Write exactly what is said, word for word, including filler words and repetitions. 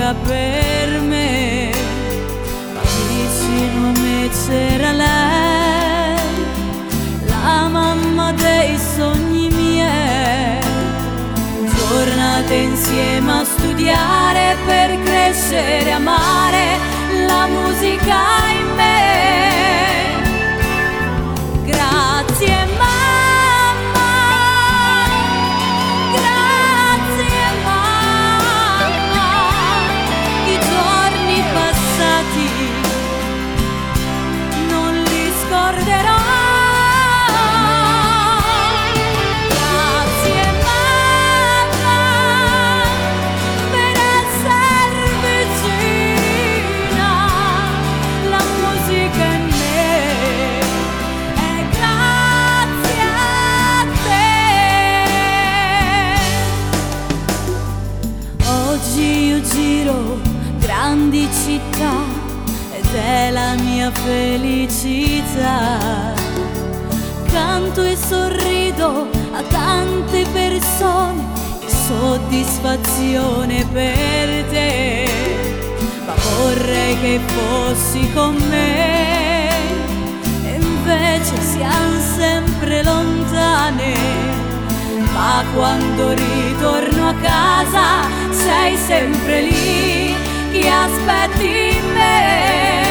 amica per me, ma vicino a me c'era lei, la mamma dei sogni miei. Giornate insieme a studiare per crescere, amare la musica in me. Grazie mamma, grazie mamma, i giorni passati non li scorderò. Oggi io giro grandi città ed è la mia felicità. Canto e sorrido a tante persone, che soddisfazione per te. Ma vorrei che fossi con me e invece siamo sempre lontane. Ma quando ritorno a casa sei sempre lì che aspetti me.